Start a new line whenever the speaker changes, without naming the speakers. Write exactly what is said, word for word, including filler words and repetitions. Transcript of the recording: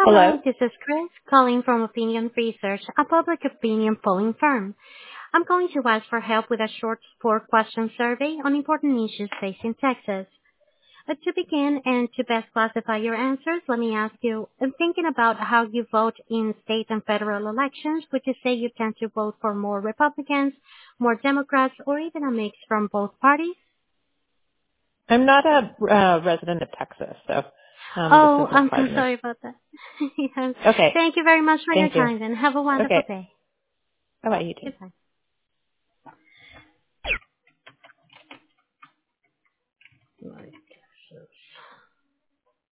Hello?
Hello, this is Chris calling from Opinion Research, a public opinion polling firm. I'm calling to ask for help with a short four-question survey on important issues facing Texas. Uh, to begin and to best classify your answers, let me ask you, in thinking about how you vote in state and federal elections, would you say you tend to vote for more Republicans, more Democrats, or even a mix from both parties?
I'm not a uh, resident of Texas, so um, this
Oh,
doesn't
I'm
apply
so
to me.
sorry about that. Yes.
Okay.
Thank you very much for your
Thank you.
time, then. Have a wonderful
Okay.
day.
How about you too?
Goodbye.